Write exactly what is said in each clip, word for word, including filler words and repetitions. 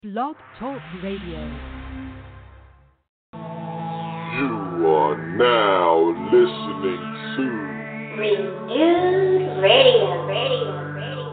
Blog Talk Radio. You are now listening to Renewed Radio. Radio.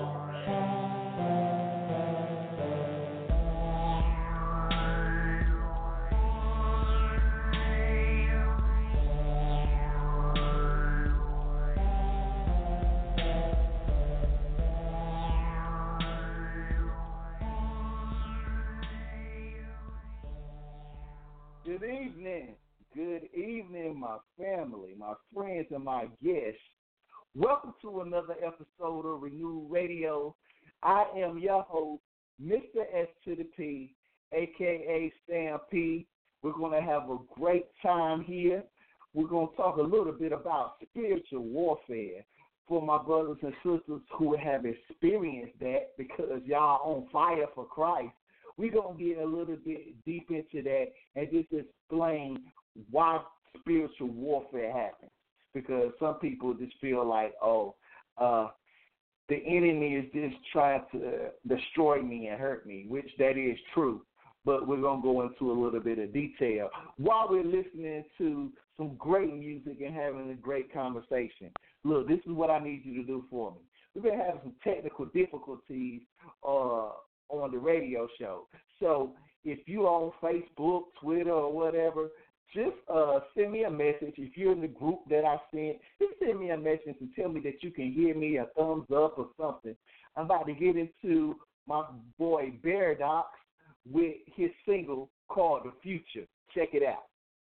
Good evening. Good evening, my family, my friends, and my guests. Welcome to another episode of Renewed Radio. I am your host, Mister S to the P, a k a. Stan P. We're going to have a great time here. We're going to talk a little bit about spiritual warfare for my brothers and sisters who have experienced that because y'all on fire for Christ. We're going to get a little bit deep into that and just explain why spiritual warfare happens. Because some people just feel like, oh, uh, the enemy is just trying to destroy me and hurt me, which that is true. But we're going to go into a little bit of detail while we're listening to some great music and having a great conversation. Look, this is what I need you to do for me. We've been having some technical difficulties uh on the radio show. So if you're on Facebook, Twitter, or whatever, just uh, send me a message. If you're in the group that I sent, just send me a message and tell me that you can hear me, a thumbs up or something. I'm about to get into my boy Baradox with his single called The Future. Check it out.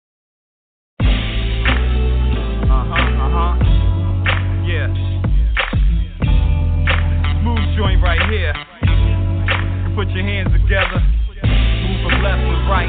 Uh-huh, uh-huh. Yeah. Smooth joint right here. Put your hands together, move from left to right.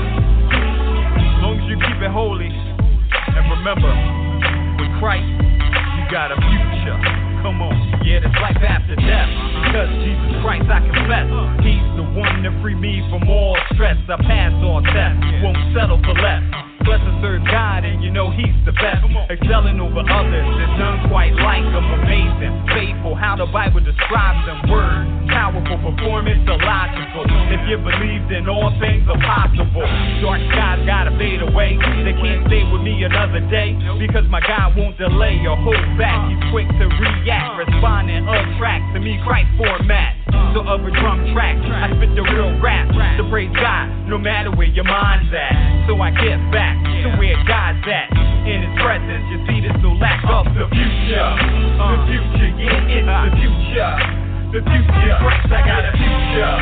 As long as you keep it holy, and remember, with Christ, you got a future. Come on, yeah, there's life after death. Because Jesus Christ, I confess, He's the one that free me from all stress. I pass all tests, won't settle for less. Bless and serve God, and you know He's the best. Excelling over others, there's none quite like Him. Amazing, faithful, how the Bible describes them. Words, powerful performance, illogical. If you believe, then all things are possible. Dark skies gotta fade away. They can't stay with me another day, because my God won't delay or hold back. He's quick to react, responding untracked to me, Christ format. So of a drum track, I spit the real rap to praise God, no matter where your mind's at. So I get back to where God's at. In His presence, you see there's no lack of the future. The future, yeah, it's the future. The future, Christ, I got a future.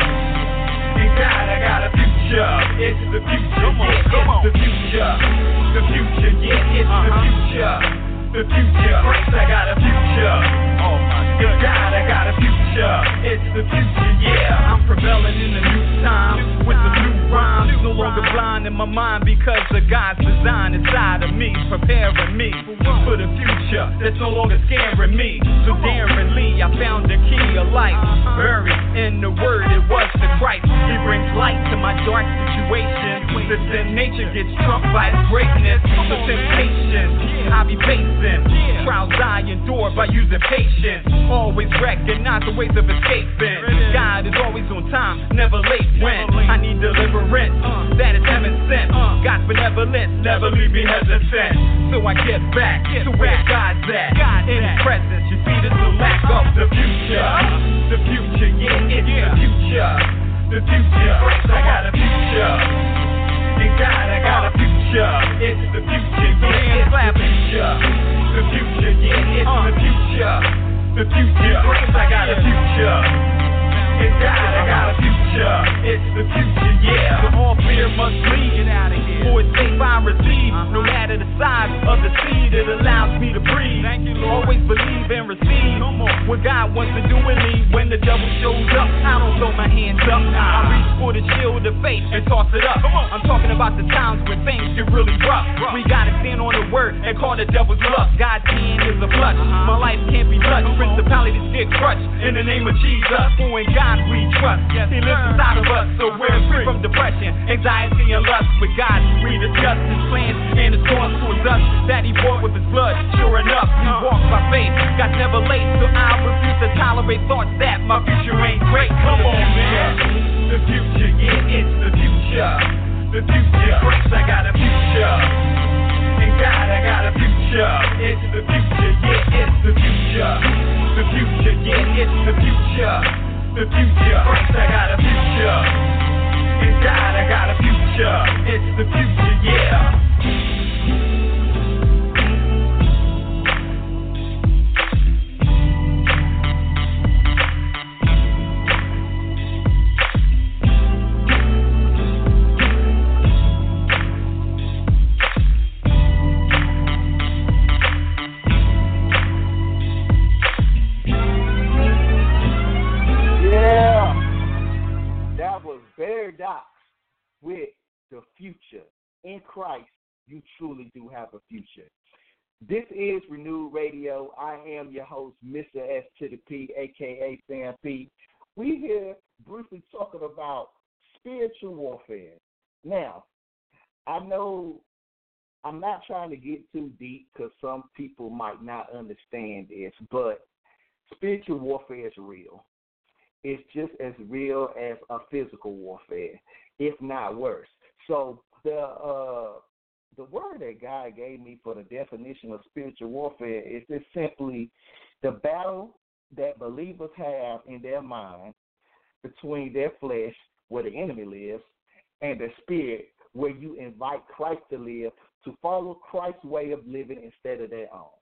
In God, I got a future. It's the future, yeah, it's the future. The future, yeah, it's the future. The future, Christ, I got a future. Oh my God, God, I got a future. It's the future, yeah. I'm prevailing in the new time with the new rhymes. No longer blind in my mind because of God's design inside of me, preparing me for the future that's no longer scaring me. So daringly, I found the key of life, buried in the Word. It was the Christ. He brings light to my dark situation. The sin nature gets trumped by His greatness. So temptation, I be facing. Trials I endure by using patience. Always recognize the ways of escaping. God is always on time, never late when I need deliverance. That is heaven sent. God's benevolence, never leave me hesitant. So I get back to where God's at. In His presence, you see there's no lack of the future. The future, yeah, it's the future. The future, I got a future. In God, I got a future. It's the future, yeah, it's the future. The future, yeah, it's the future. The future, I got a future. In God, I got a future. It's the future, yeah. So all fear must leave. For it's safe I receive. No matter the size of the seed, it allows me to breathe. Always believe and receive what God wants to do in me. When the devil shows up, I don't throw my hands up. I reach for the shield of faith and toss it up. I'm talking about the times when things get really rough. We gotta stand on the word and call the devil's bluff. God's hand is a clutch. My life can't be touched. Principalities get crushed in the name of Jesus. For in God we trust. He lives inside of us, so we're free from depression, anxiety, and lust. With God, we discuss His plans and His thoughts towards us that He bought with His blood. Sure enough, we walk by faith. God's never late, so I refuse to tolerate thoughts that my future ain't great. Come on, man. the future, yeah, it's the future. The future, Christ, I got a future. In God, I got a future. It's the future, yeah, it's the future. The future, yeah, it's the future. The future, Christ, I got a future. In God, I got a future. It's the future, yeah. Paradox with the future. In Christ, you truly do have a future. This is Renewed Radio. I am your host, Mister S to the P, a k a. Sam P. We here briefly talking about spiritual warfare. Now, I know I'm not trying to get too deep because some people might not understand this, but spiritual warfare is real. It's just as real as a physical warfare, if not worse. So the uh, the word that God gave me for the definition of spiritual warfare is just simply the battle that believers have in their mind between their flesh, where the enemy lives, and the spirit, where you invite Christ to live, to follow Christ's way of living instead of their own.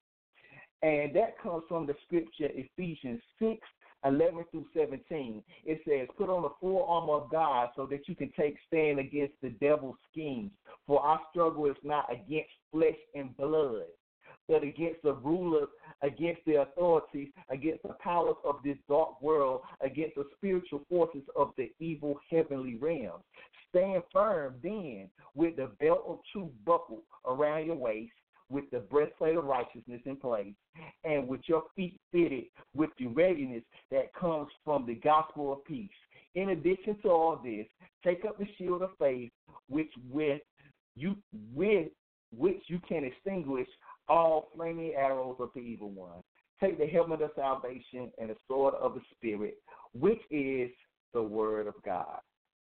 And that comes from the scripture Ephesians six, eleven through seventeen. It says, put on the full armor of God so that you can take stand against the devil's schemes. For our struggle is not against flesh and blood, but against the rulers, against the authorities, against the powers of this dark world, against the spiritual forces of the evil heavenly realms. Stand firm then with the belt of truth buckled around your waist, with the breastplate of righteousness in place, and with your feet fitted with the readiness that comes from the gospel of peace. In addition to all this, take up the shield of faith, which with you with which you can extinguish all flaming arrows of the evil one. Take the helmet of salvation and the sword of the Spirit, which is the word of God.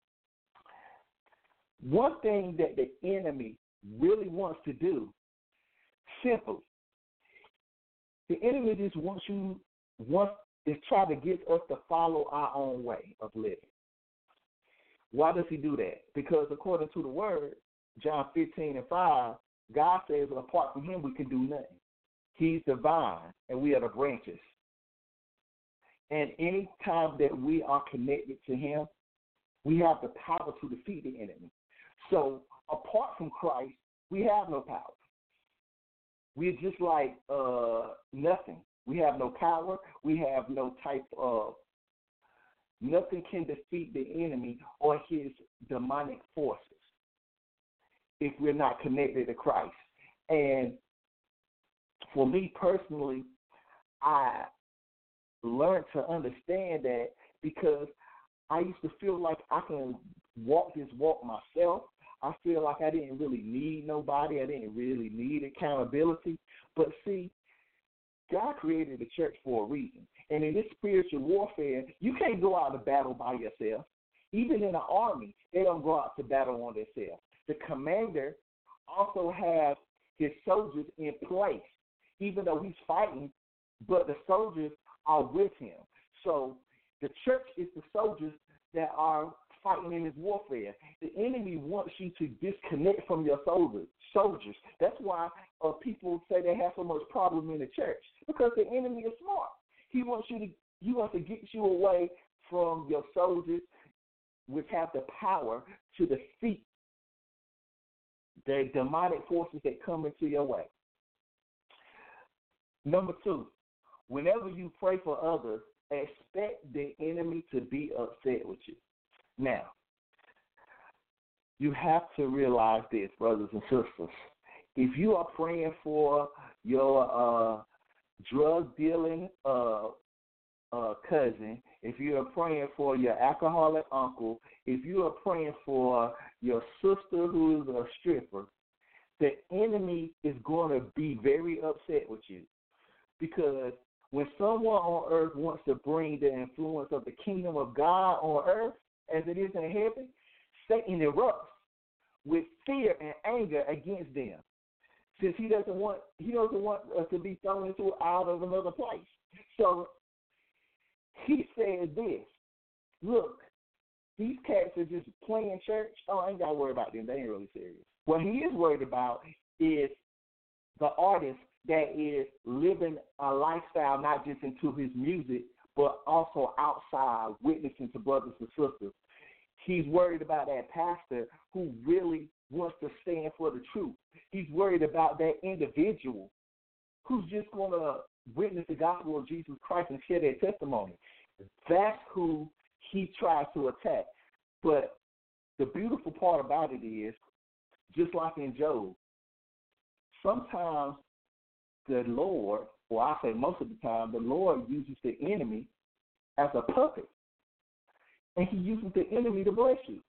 One thing that the enemy really wants to do, simple. The enemy just wants you, wants to try to get us to follow our own way of living. Why does he do that? Because according to the word, John fifteen and five, God says apart from him we can do nothing. He's the vine and we are the branches. And any time that we are connected to him, we have the power to defeat the enemy. So apart from Christ, we have no power. We're just like uh, nothing. We have no power. We have no type of, nothing can defeat the enemy or his demonic forces if we're not connected to Christ. And for me personally, I learned to understand that because I used to feel like I can walk this walk myself. I feel like I didn't really need nobody. I didn't really need accountability. But see, God created the church for a reason. And in this spiritual warfare, you can't go out to battle by yourself. Even in the army, they don't go out to battle on themselves. The commander also has his soldiers in place, even though he's fighting, but the soldiers are with him. So the church is the soldiers that are fighting in this warfare. The enemy wants you to disconnect from your soldiers. Soldiers. That's why uh, people say they have so much problem in the church, because the enemy is smart. He wants you to he wants to get you away from your soldiers, which have the power to defeat the demonic forces that come into your way. Number two, whenever you pray for others, expect the enemy to be upset with you. Now, you have to realize this, brothers and sisters. If you are praying for your uh, drug-dealing uh, uh, cousin, if you are praying for your alcoholic uncle, if you are praying for your sister who is a stripper, the enemy is going to be very upset with you. Because when someone on earth wants to bring the influence of the kingdom of God on earth, as it is in heaven, Satan erupts with fear and anger against them, since he doesn't want he doesn't want us to be thrown into out of another place. So he says this: look, these cats are just playing church. Oh, I ain't got to worry about them. They ain't really serious. What he is worried about is the artist that is living a lifestyle not just into his music, but also outside, witnessing to brothers and sisters. He's worried about that pastor who really wants to stand for the truth. He's worried about that individual who's just going to witness the gospel of Jesus Christ and share their testimony. That's who he tries to attack. But the beautiful part about it is, just like in Job, sometimes the Lord, or I say most of the time, the Lord uses the enemy as a puppet. And he uses the enemy to bless you.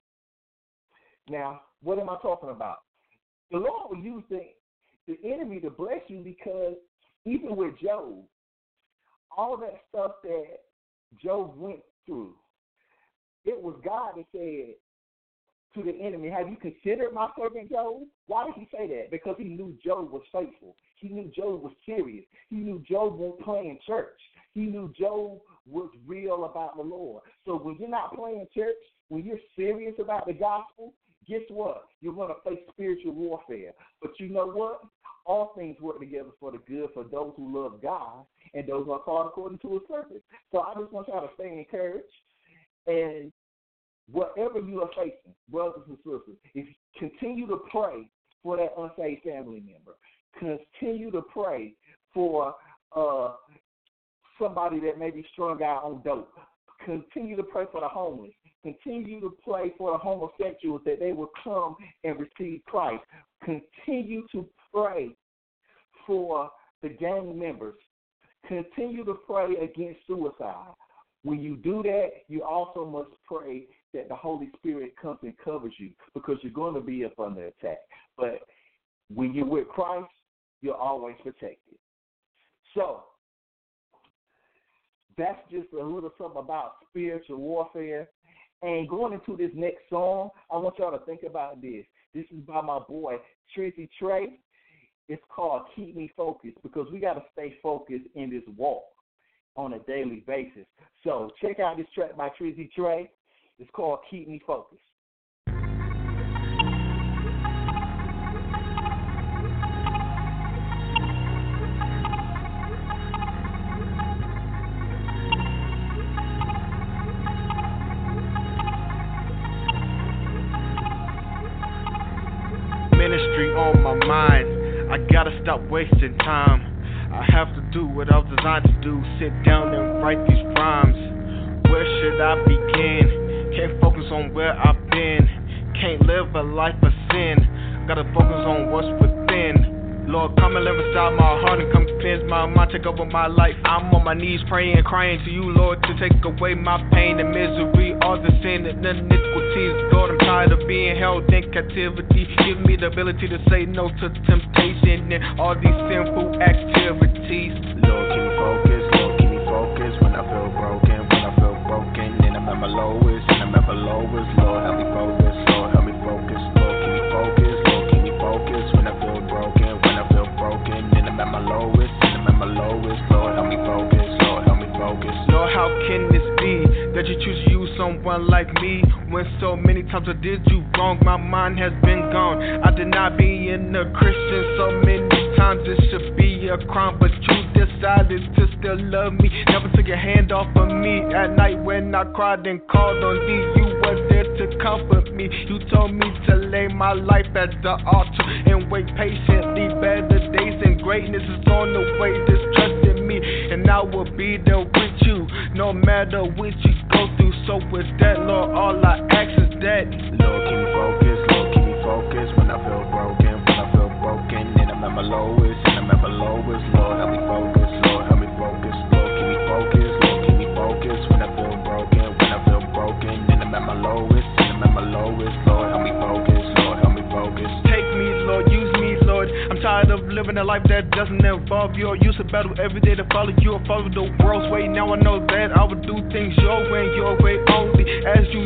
Now, what am I talking about? The Lord will use the, the enemy to bless you because even with Job, all that stuff that Job went through, it was God that said to the enemy, have you considered my servant Job? Why did he say that? Because he knew Job was faithful. He knew Job was serious. He knew Job won't play in church. He knew Job was real about the Lord. So when you're not playing church, when you're serious about the gospel, guess what? You're going to face spiritual warfare. But you know what? All things work together for the good for those who love God and those who are called according to his purpose. So I just want y'all to stay encouraged. And whatever you are facing, brothers and sisters, if you continue to pray for that unsaved family member. Continue to pray for uh, somebody that may be strung out on dope. Continue to pray for the homeless. Continue to pray for the homosexuals that they will come and receive Christ. Continue to pray for the gang members. Continue to pray against suicide. When you do that, you also must pray that the Holy Spirit comes and covers you, because you're going to be up under attack. But when you're with Christ, you're always protected. So that's just a little something about spiritual warfare. And going into this next song, I want y'all to think about this. This is by my boy, Trizzy Trey. It's called Keep Me Focused, because we got to stay focused in this walk on a daily basis. So check out this track by Trizzy Trey. It's called Keep Me Focused. Ministry on my mind, I gotta stop wasting time. I have to do what I was designed to do, sit down and write these rhymes. Where should I begin? Can't focus on where I've been. Can't live a life of sin. Gotta focus on what's within. Lord, come and live inside my heart and come to cleanse my mind, take over my life. I'm on my knees praying, crying to you, Lord, to take away my pain and misery, all the sin and the iniquities. Lord, I'm tired of being held in captivity. Give me the ability to say no to temptation and all these sinful activities. Lord, keep me focused, Lord, keep me focused. When I feel broken, when I feel broken, and I'm at my lowest, and I'm at my lowest. Lord, help me focus, Lord, help me focus. Lord, keep me focused, Lord, keep me focused. When I feel broken, when I feel broken, and I'm at my lowest, and I'm at my lowest. Lord, help me focus, Lord, help me focus. Lord, how can this be that you choose to use someone like me when so many times I did you wrong? My mind has been gone. I did not be in a Christian so many times it should be a crime, but you decided to still love me. Never took your hand off of me. At night when I cried and called on thee, you was there to comfort me. You told me to lay my life at the altar and wait patiently. Better days and greatness is on the way. Just trust in me and I will be there with you, no matter what you go through. So with that, Lord, all I ask is that, Lord, keep me focused, Lord, keep me focused. When I feel broken, when I feel broken, and I'm at my lowest, and I'm at my lowest. Lord, help me focus, Lord, help me focus. Lord, keep me focused, Lord, keep me focused. When I feel broken, when I feel broken, and I'm at my lowest, and I'm at my lowest. Lord, help me focus, Lord, help me focus. Take me, Lord, use me, Lord. I'm tired of living a life that doesn't involve you. I used to battle every day to follow you or follow the world's way. Now I know that I would do things your way and your way only. As you use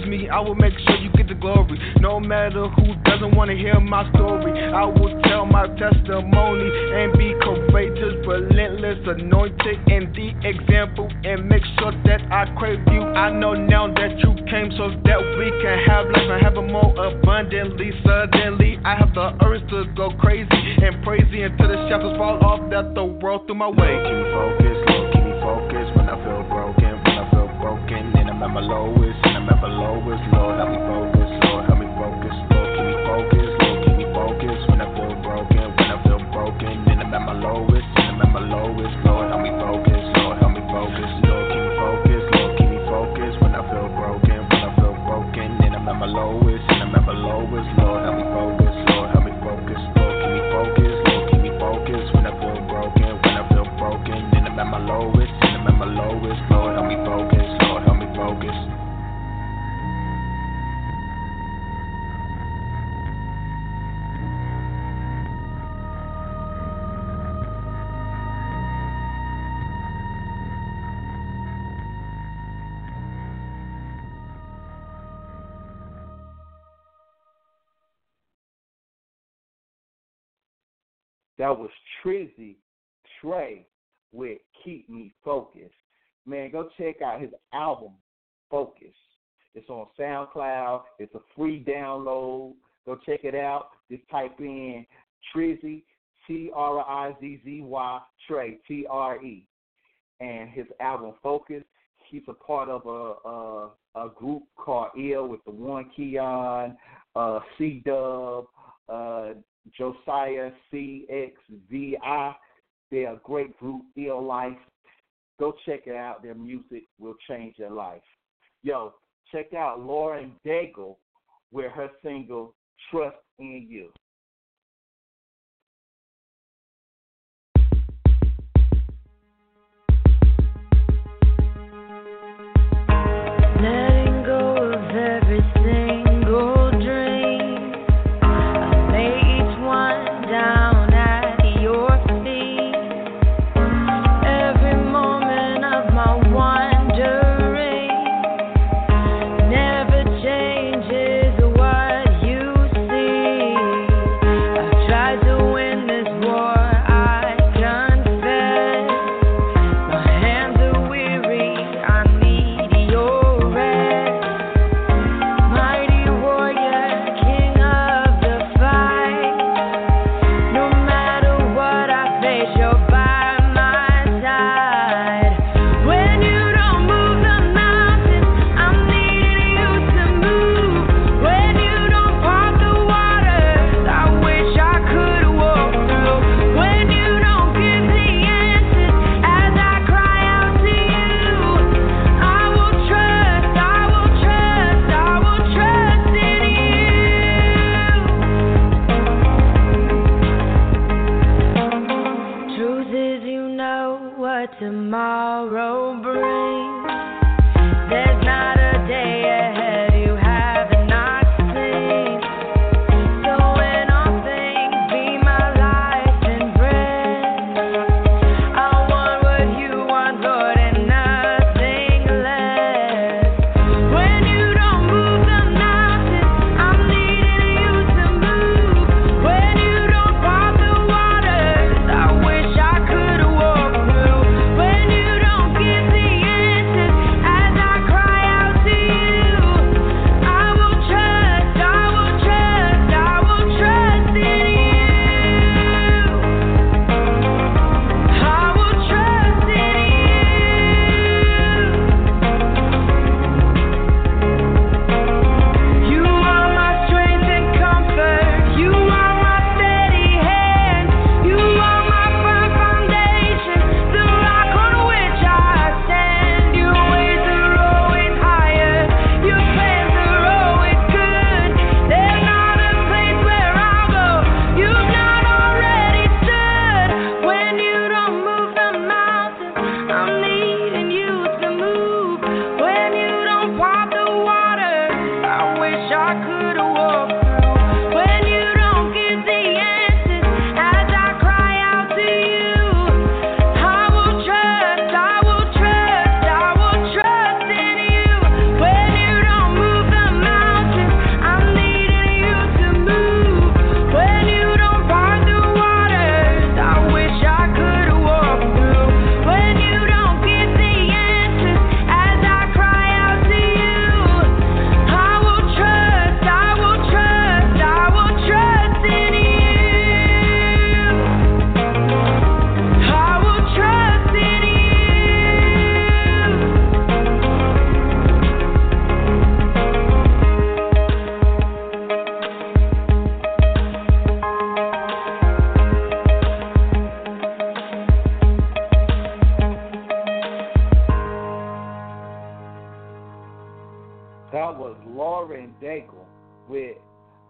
me, I will make sure you get the glory. No matter who doesn't want to hear my story, I will tell my testimony and be courageous, relentless, anointed in the example, and make sure that I crave you. I know now that you came so that we can have life and have it more abundantly. Suddenly, I have the urge to go crazy and crazy until the shackles fall off that the world threw my way. Keep me focused, Lord, keep me focused when I feel broken, when I feel broken, and I'm at my lowest, and I'm at my lowest. Lord, help me focus, Lord, help me focus, Lord, keep me focused, Lord, keep me focused when I feel broken, when I feel broken, and I'm at my lowest, and I'm at my lowest. Lord, help me focus, Lord, help me focus, Lord, keep me focused, Lord, keep me focused when I feel broken, when I feel broken, and I'm at my lowest, and I'm at my lowest. Lord, help me focus, Lord, help me focus, Lord, keep me focused, Lord, keep me focused when I feel broken, when I feel broken, and I'm at my lowest, and I'm at my lowest. Lord, help me focus, Lord, help me focus. That was Trizzy Trey with Keep Me Focused. Man, go check out his album, Focus. It's on SoundCloud. It's a free download. Go check it out. Just type in Trizzy, T R I Z Z Y, Trey, T R E. And his album, Focus, he's a part of a a, a group called Ill with the One Keon, uh, C-Dub, uh, Josiah C X V I. They're a great group, Ill Life. Go check it out. Their music will change your life. Yo, check out Lauren Daigle with her single, Trust in You. Letting go of every single dream, I lay each one down at your feet. Every moment of my wandering never changes what you see.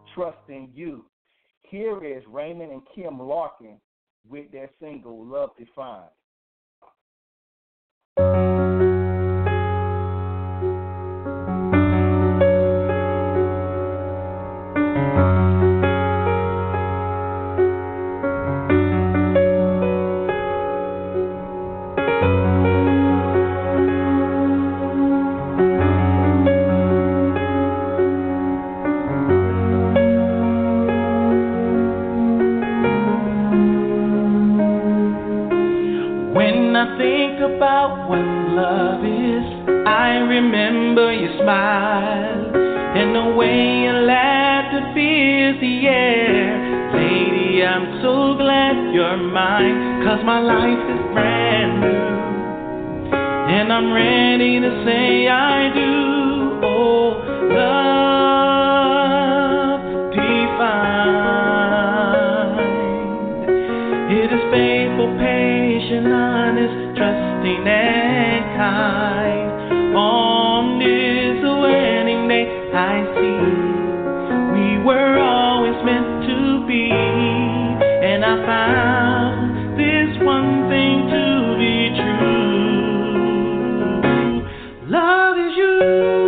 Trusting You. Here is Raymond and Kim Larkin with their single, Love Defined. About what love is, I remember your smile and the way you laughed to fill the air. Lady, I'm so glad you're mine, 'cause my life is brand new and I'm ready to say I do. Oh, love divine. It is faithful, patient, honest, trusting and kind. On this wedding day, I see we were always meant to be, and I found this one thing to be true. Love is you.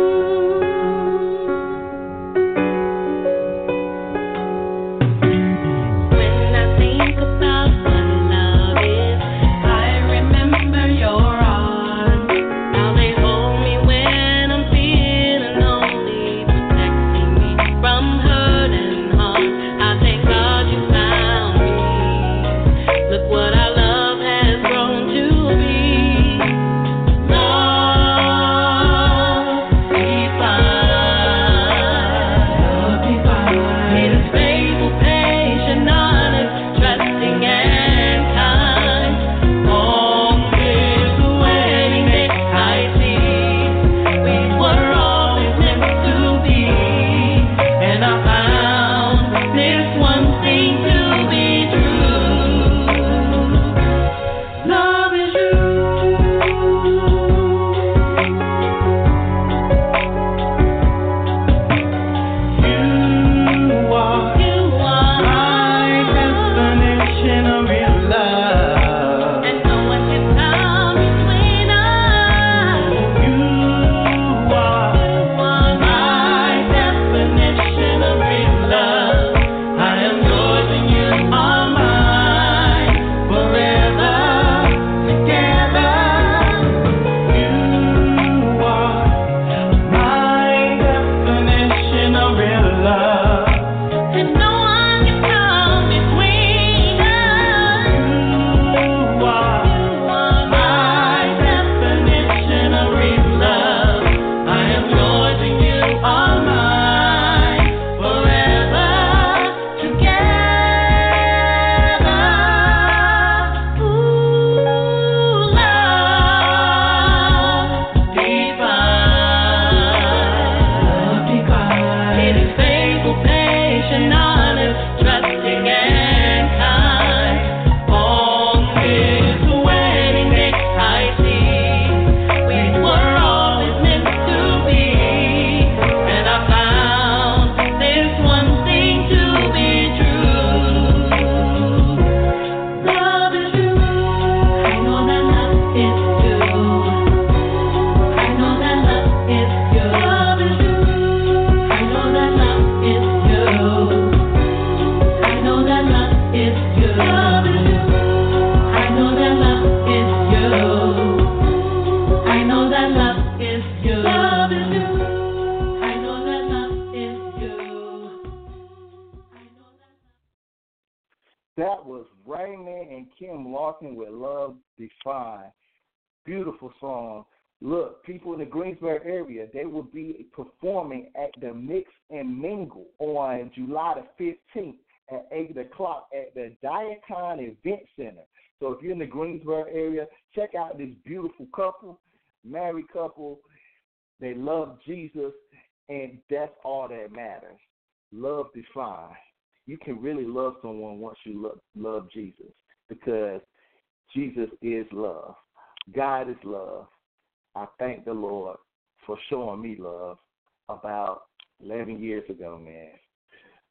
That was Raymond and Kim Larkin with Love Defined. Beautiful song. Look, people in the Greensboro area, they will be performing at the Mix and Mingle on July the fifteenth at eight o'clock at the Diacon Event Center. So if you're in the Greensboro area, check out this beautiful couple, married couple. They love Jesus, and that's all that matters. Love defined. You can really love someone once you love, love Jesus, because Jesus is love. God is love. I thank the Lord for showing me love about eleven years ago, man.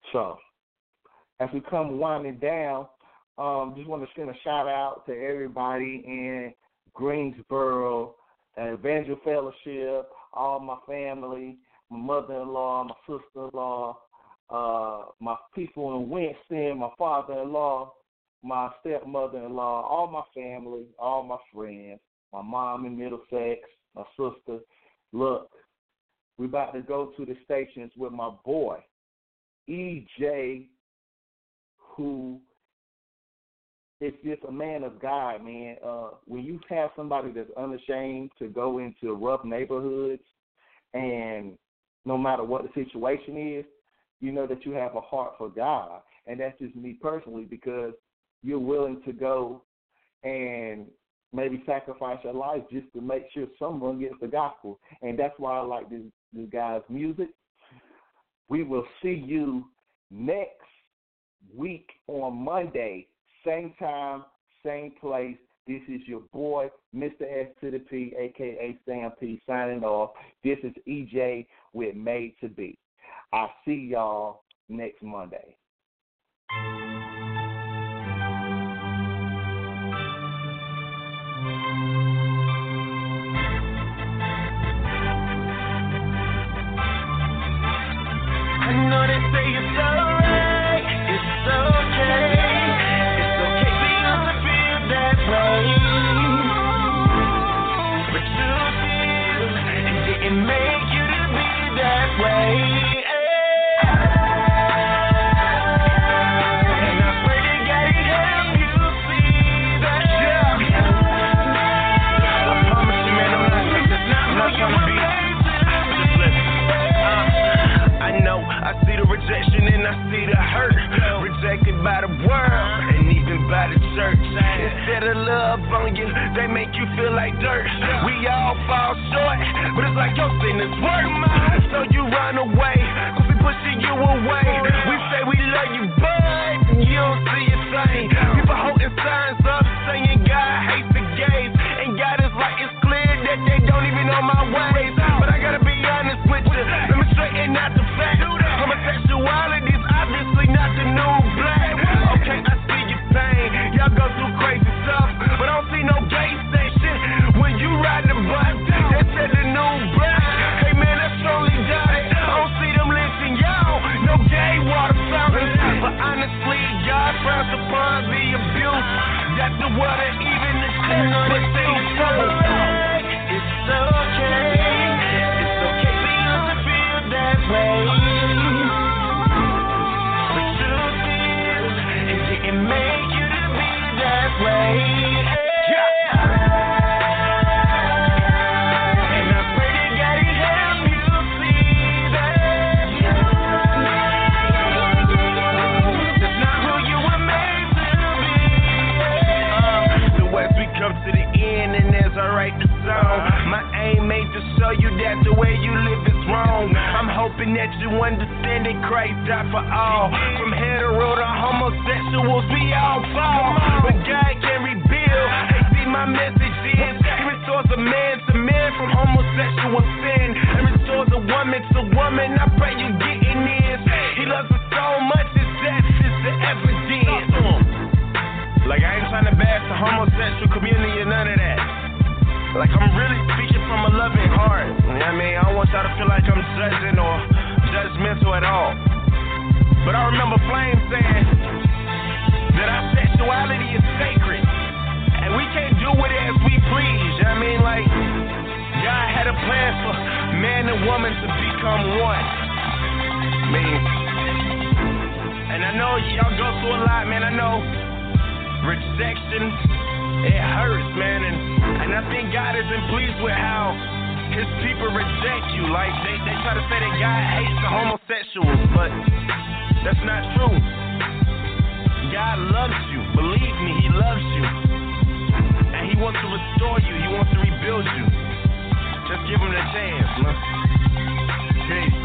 So, as we come winding down, um, just want to send a shout out to everybody in Greensboro, uh, Evangel Fellowship, all my family, my mother-in-law, my sister-in-law, uh, my people in Winston, my father-in-law, my stepmother-in-law, all my family, all my friends, my mom in Middlesex, my sister. Look, we're about to go to the stations with my boy, E J, who is just a man of God, man. Uh, when you have somebody that's unashamed to go into rough neighborhoods, and no matter what the situation is, you know that you have a heart for God. And that's just me personally, because you're willing to go and maybe sacrifice your life just to make sure someone gets the gospel. And that's why I like this, this guy's music. We will see you next week on Monday, same time, same place. This is your boy, Mister S to the P, a k a. Sam P, signing off. This is E J with Made to Be. I'll see y'all next Monday. I know they say it's alright, it's okay. It's okay for you to feel that way. But truth is, it didn't make you to be that way. And I pray to God he help you see that. Yeah. I promise you, man, I'm not, that's not who you were made to be. I know, I see the rejection and I see the hurt. Rejected by the world and even by the church. Instead of love on you, they make you feel like dirt. We all fall short, but it's like your sin is work. So you run away, cause we pushing you away. We say we love you, but you don't see a thing. People holding signs up saying God hates the gays. And God is like, it's clear that they don't even know my ways. But I gotta be honest with you, let me straighten out the fact. Homosexuality is obviously not the new black. Okay, I see your pain, y'all go through crazy stuff, but I don't see no gay station when you ride the bus. They said the new black. Hey man, that's strongly doubted. I don't see them lynching y'all, no gay water fountains. But honestly, God frowns upon the abuse. That's the word that even the church would say it's alright. It's okay. It's okay for you to feel that way. The truth is, it didn't make you to be that way. Yeah. And I pray to God he help you see that. That's not who you were made to be. Uh, the West, we come to the end, and as I write the song, my aim ain't to show you that the way you live is wrong. I'm hoping that you understand that Christ died for all. From hetero to homosexuals, we all fall. But God can rebuild. Hey, see, my message is, he restores a man to man from homosexual sin, and restores a woman to woman. I pray you getting this. He loves us so much, his death is the evidence. Like, I ain't trying to bash the homosexual community or none of that. Like, I'm really speaking from a loving heart. You know what I mean? I don't want y'all to feel like I'm judging or judgmental at all. But I remember Flame saying that our sexuality is sacred. And we can't do it as we please. You know what I mean? Like, God had a plan for man and woman to become one. I mean, and I know y'all go through a lot, man. I know rejection, it hurts, man, and, and I think God isn't pleased with how his people reject you. Like, they, they try to say that God hates the homosexuals, but that's not true. God loves you. Believe me, he loves you. And he wants to restore you. He wants to rebuild you. Just give him the chance, man. Peace.